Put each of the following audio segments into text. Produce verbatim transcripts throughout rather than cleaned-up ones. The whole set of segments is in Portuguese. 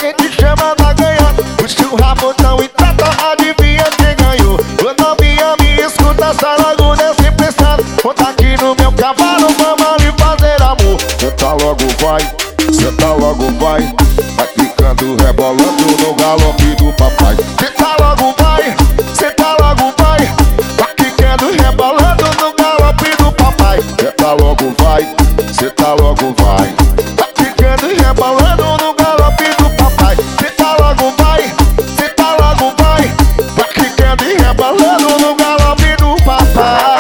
gente chama na canhota. Puxa o rabo não e trata, adivinha quem ganhou. Ô novinha, me escuta, sai logo desse pensado. Monta aqui no meu cavalo, vamos ali fazer amor. Senta logo vai, senta logo vai. Vai ficando rebolando no galope do papai. Senta logo vai, senta logo vai. Vai ficando rebolando no galope do papai. Senta logo vai, senta logo vai. Vai ficando rebolando no galope do papai. Senta logo vai, senta logo vai. Vai ficando rebolando no galope do papai.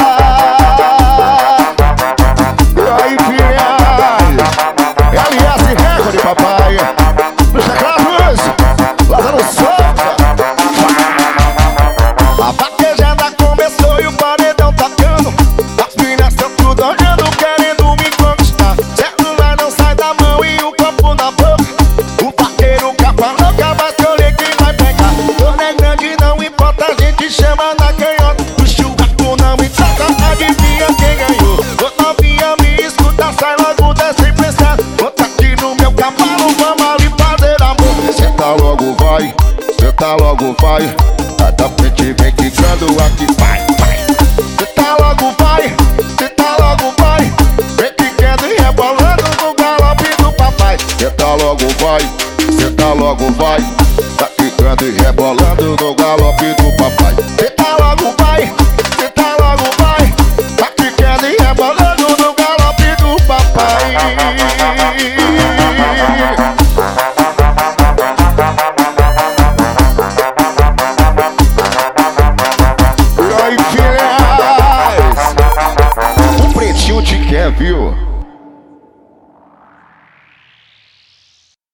E aí, filhas? L S Record, papai. Puxa Carlos, Lázaro Souza. A vaquejada começou e o paredão tocando. As meninas estão tudo olhando, querendo me conquistar. Celular não sai da mão e o copo na boca. O vaqueiro capa louca, vai escolher quem vai pegar. Dona é grande, não importa, a gente chama na canhota. O churrasco não me toca, adivinha quem ganhou. Ô novinha, me escuta, sai logo dessa impressão. Bota aqui no meu cavalo, vamos ali fazer amor. Senta logo vai, senta logo vai. Vai da frente, vem quicando aqui, vai, vai. Senta logo vai, senta logo vai. Vem quicando e rebolando no galope do papai. Senta logo vai, senta logo vai. Vai ficando e rebolando no galope do papai. Senta logo vai, senta logo vai. Vai quicando e rebolando no galope do papai. E aí, filhas? O pretinho te quer, viu?